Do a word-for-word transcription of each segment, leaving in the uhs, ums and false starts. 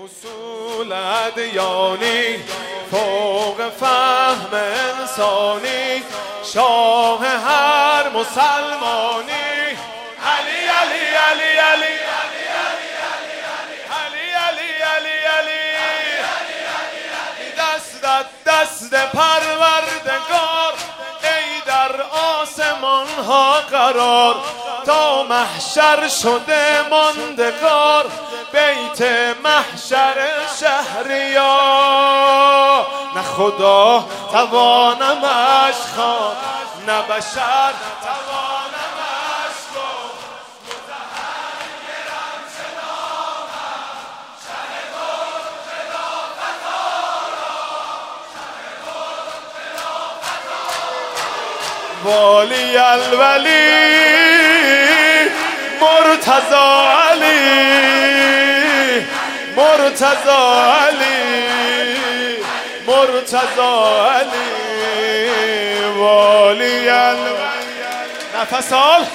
اصول ادیانی فوق فهم انسانی، شاه هر مسلمانی. علی علی علی علی علی علی علی علی، دست دست پروردگار، ای در آسمان ها قرار، تا محشر شده ماندگار، بیت محشر شهریار. نه خدا توانمش خواند، نه بشر توانمش گفت، متحیرم شناختم شه گل خلافت آرا، شه گل خلافت آرا. والی الولی مرتضی علی، مرتضی علی، مرتضی علی، والی الولی. نفس آل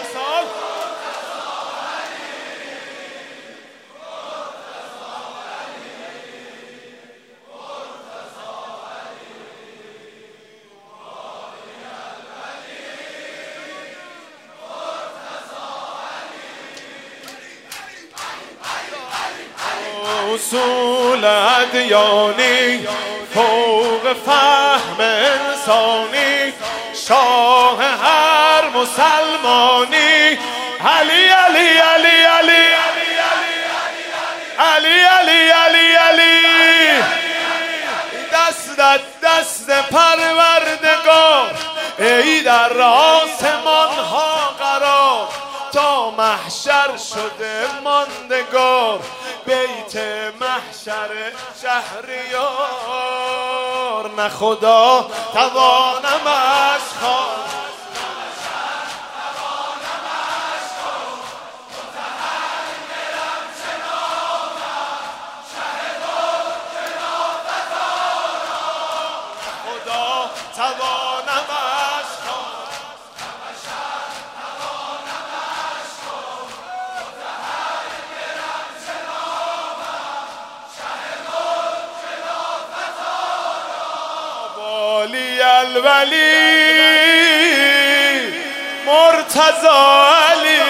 اصول ادیانی فوق فهم انسانی، شاه هر مسلمانی. علی علی علی علی علی علی علی علی، دست دست پروردگار، ای در آسمان ها قرار، تا محشر شده ماندگار، بیت محشر شهریار. نه خدا توانمش خواند، نه بشر توانمش گفت، متحیرم شناختم شه گل خلافت آرا. نه خدا توانمش خواند، نه بشر توانمش گفت، متحیرم شناختم شه گل خلافت آرا. والی الولی مرتضی علی،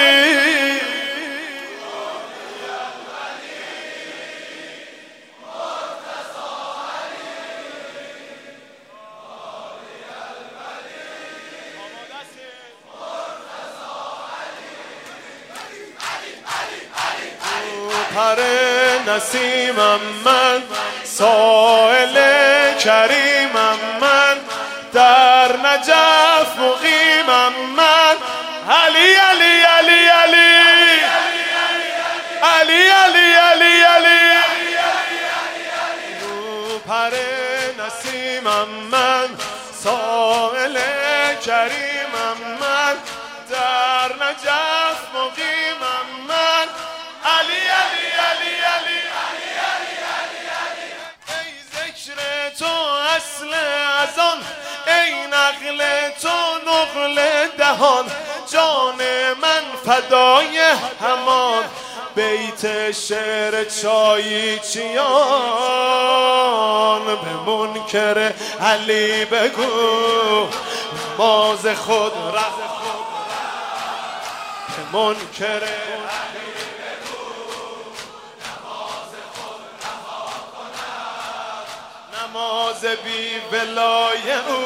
پر نسیمم من، سائل کریمم من، در نجف مقیمم من. علی علی علی علی علی علی علی علی، پر نسیمم من، سائل کریمم من، در نجف مقیمم من. علی علی علی علی علی، ای ذکر تو اصل ازان، ای نقل تو نقل دهان، جان من فدای همان، بیت شعر چاییچیان. به منکر علی بگو نماز خود رها، به منکر علی بگو نماز خود رها کند، نماز بی ولای او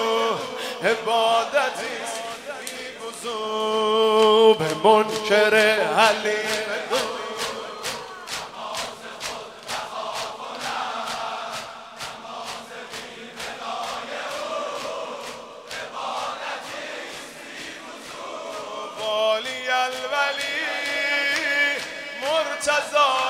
عبادتی است بی وضو. به منکر علی بگو نماز خود رها کند، نماز بی ولای او عبادتی است بی وضو. والی الولی مرتضی